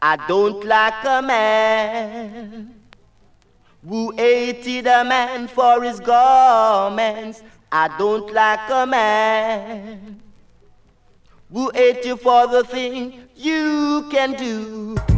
I don't like a man who hated a man for his garments. I don't like a man who hate you for the thing you can do.